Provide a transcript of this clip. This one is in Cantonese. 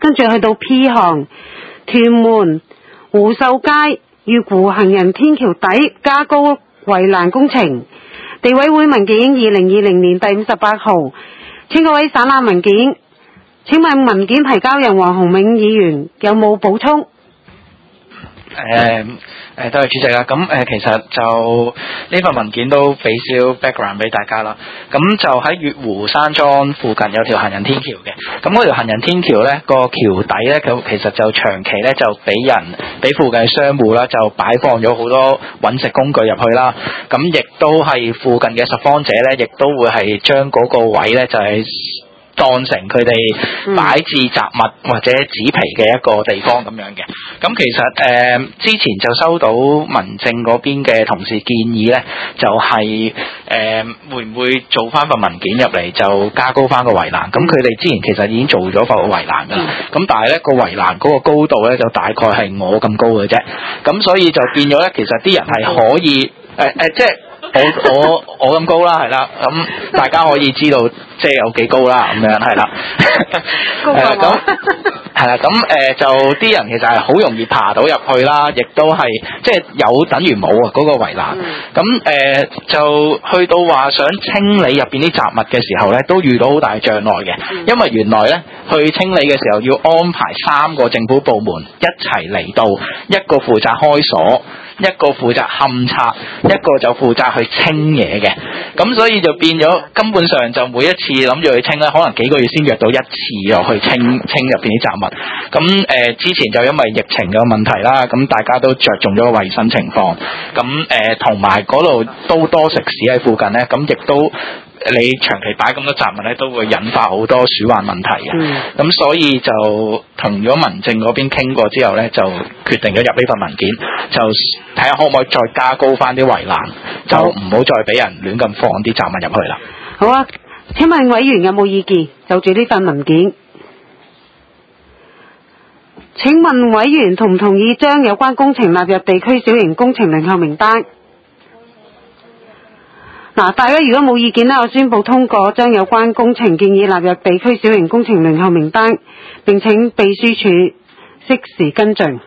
跟住去到 P 項，屯門湖秀街月湖行人天橋底加高圍欄工程，地委會文件2020年第58號，請各位省覽文件。請問文件提交人黃鴻銘議員有冇補充？ 多謝主席啦。咁其實就呢份文件都俾少 background 俾大家啦。咁就喺月湖山莊附近有條行人天橋嘅。咁嗰條行人天橋咧，個橋底咧，佢其實就長期咧就俾附近嘅商戶啦，就擺放咗好多揾食工具入去啦。咁亦都係附近嘅拾荒者咧，亦都會係將嗰個位咧就係當成佢哋擺置雜物或者紙皮嘅一個地方咁樣嘅。咁其實之前就收到民政嗰邊嘅同事建議咧，就係會唔會做翻份文件入嚟就加高翻個圍欄。咁佢哋之前其實已經做咗份圍欄㗎啦。咁但係咧個圍欄嗰個高度咧就大概係我咁高嘅啫。咁所以就變咗咧，其實啲人係可以即係我咁高啦，係啦。咁大家可以知道即係有幾高啦，咁樣係啦。咁係啦，咁就啲人其實係好容易爬到入去啦，亦都係即係有等於冇啊嗰個圍欄。咁就去到話想清理入邊啲雜物嘅時候咧，都遇到好大障礙嘅，因為原來咧去清理嘅時候要安排3個政府部門一齊嚟到，一個負責開鎖，一個負責勘察，一個就負責去清嘢嘅。咁所以就變咗根本上就每一次諗住去清咧，可能幾個月先約到一次又去清入邊啲雜物。咁之前就因為疫情嘅問題啦，咁大家都着重咗個衞生情況。咁同埋嗰度都多食肆喺附近咧，咁亦都你長期擺咁多雜物咧，都會引發好多鼠患問題嘅。咁所以就同咗民政嗰邊傾過之後咧，就決定咗入呢份文件，就睇下可唔可以再加高翻啲圍欄，就唔好再俾人亂咁放啲雜物入去啦。 好啊，請問委員有冇意見就住呢份文件？請問委員同唔同意將有關工程納入地區小型工程輪候名單？嗱，大家如果冇意見呢，我宣布通過將有關工程建議納入地區小型工程輪候名單，並請秘書處適時跟進。